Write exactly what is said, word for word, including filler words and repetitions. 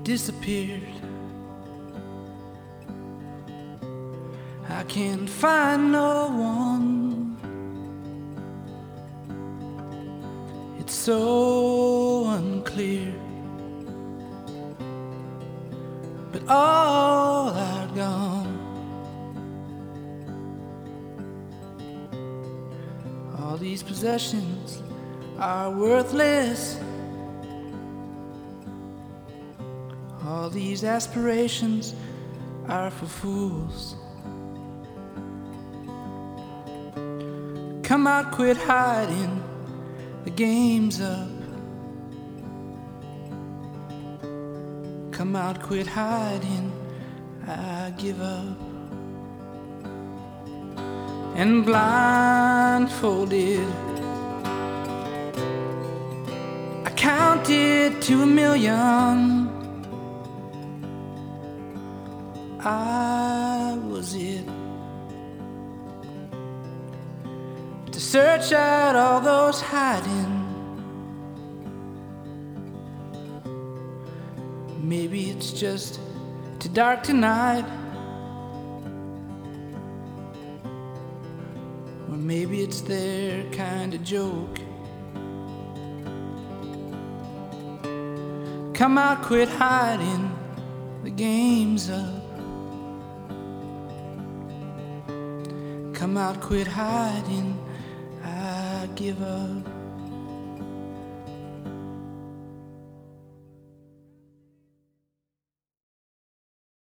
disappeared. I can't find no one. It's so unclear, but all are gone. All these possessions are worthless. All these aspirations are for fools. Come out, quit hiding, the game's up. Come out, quit hiding, I give up. And blindfolded, I counted to a million. I was it, to search out all those hiding. Maybe it's just too dark tonight, or maybe it's their kind of joke. Come out, quit hiding, the game's up. Come out, quit hiding, I give up.